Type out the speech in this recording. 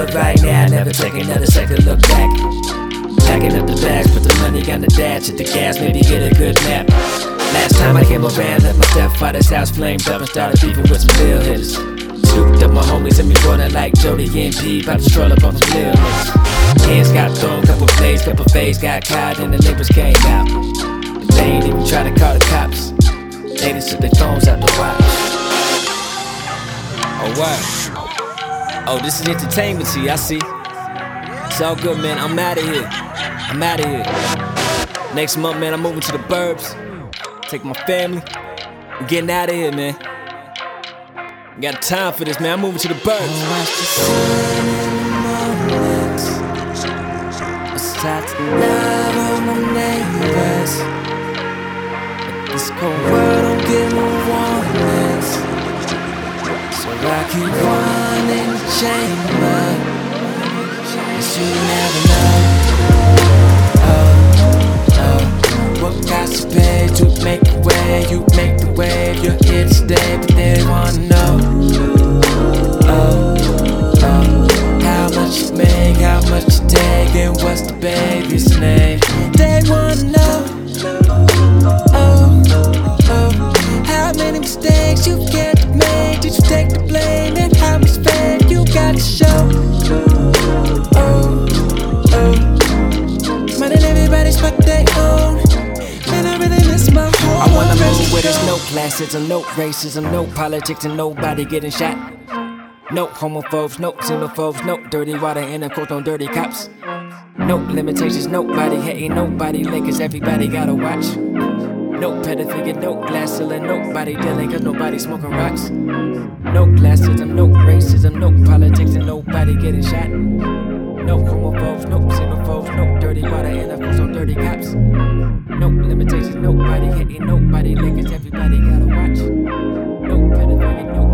live right now, never take another second look back. Packing up the bags, put the money on the dash, hit the gas, maybe get a good nap. Last time I came around, left my stepfather's house flamed up and started beefing with some bill hitters. Scooped up my homies and me rolling like Jody and P, about to stroll up on some bill niggas. Hands got thrown, couple plays, couple fades got caught, and the neighbors came out. But they ain't even try to call the cops. They just took their phones out the watch. Oh wow. Oh, this is entertainment to you, I see. It's all good, man. I'm outta here. I'm outta here. Next month, man, I'm moving to the burbs. Take my family. I'm getting outta here, man. Got time for this, man. I'm moving to the burbs. Start to love all my neighbors. But this cold world don't give no warnings. So I keep running the chamber. 'Cause you never know. What got to pay to make the way? You make the wave. You're here to stay, but they wanna know. How much you make, how much you take, and what's the baby's name? They wanna know. How many mistakes you get to make? Did you take the blame? And how much faith you got to show? Man, and everybody's what they own. Man, I really miss my home. I wanna move where there's no classism, no racism, no politics, and nobody getting shot. No homophobes, no xenophobes, no dirty water in a court, no dirty cops. No limitations, nobody hating, nobody late, 'cause everybody gotta watch. No pedophilia, no glass ceiling, nobody dealing, 'cause nobody smoking rocks. No classism, no racism, no politics, and nobody getting shot. No homophobes, no xenophobes, no dirty water in a court, no dirty cops. No limitations, nobody hating, nobody late, 'cause everybody gotta watch. No pedophilia, no